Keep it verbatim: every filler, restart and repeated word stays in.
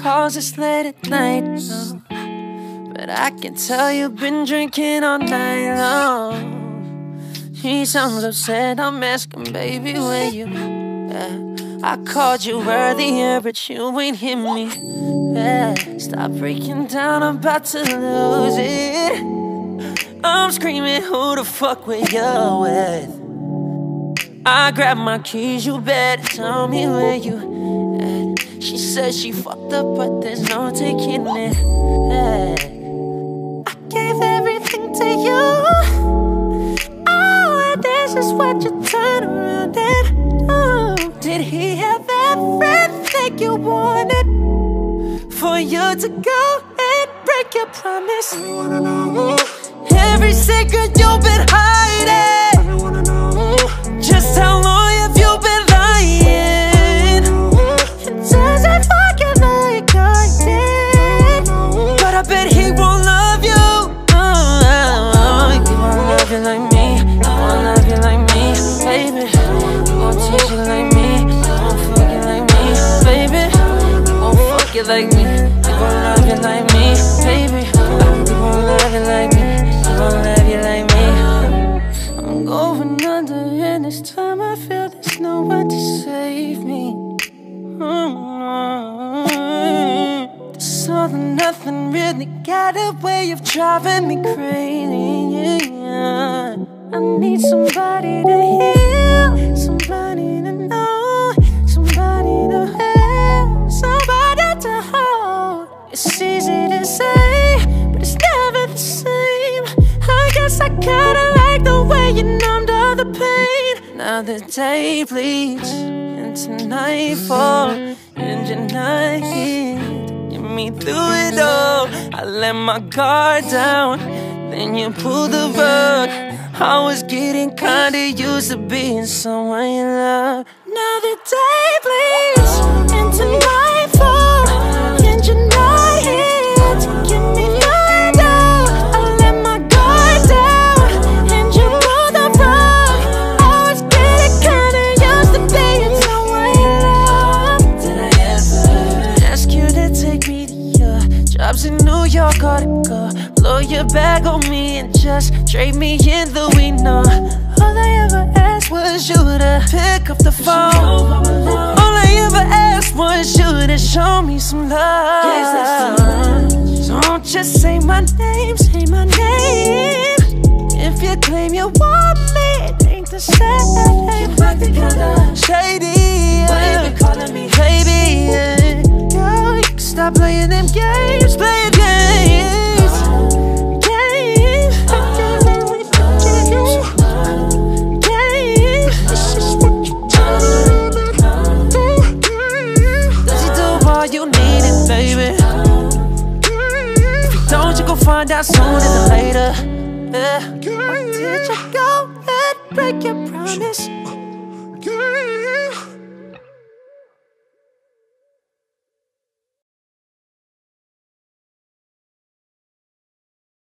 calls this late at night, no. But I can tell you've been drinking all night long. He sounds upset, I'm asking, baby, where you at? I called you earlier, but you ain't hit me back. Stop breaking down, I'm about to lose it. I'm screaming, who the fuck were you with? I grab my keys, you better tell me where you at. She said she fucked up, but there's no taking it back. I gave everything to you. Oh, and this is what you turn around and do. Did he have everything you wanted for you to go and break your promise? Every secret you've been hiding. Just how long have you been lying? It doesn't fucking like I did, but I bet he won't love you. Oh, he won't love you like me. He won't love you like me, baby. He won't teach you like me. He won't fuck you like me, baby. He won't fuck you like me. He won't love you like me, baby. He won't love you like me. He won't love you like me. I'm going under, and this time I feel there's no one to save me. Mm-hmm. This all or nothing really got a way of driving me crazy. Yeah. I need somebody to heal, somebody to know, somebody to have, somebody to hold. It's easy to say, but it's never the same. I guess I kinda like the way you numbed all the pain. Now the day bleeds into nightfall, and you're not here to get me through it all. I let my guard down, then you pulled the rug. I was getting kinda used to being someone you love. Now the day bleeds into nightfall, and you're not here to get me through it all. I let my guard down, and you pulled the rug. I was getting kinda used to being someone you love. Did I ever ask you to take me to your jobs in New York or to go blow your bag on me and just trade me in the window? All I ever asked was you to pick up the phone. All I ever asked was you to show me some love. So don't just say my name, say my name. If you claim you want me, it ain't the same. You're acting kinda shady. Why you been calling me baby? Yeah. Girl, you can stop playing them games, playing games. Find out sooner than later. Yeah. Or did you go and break your promise?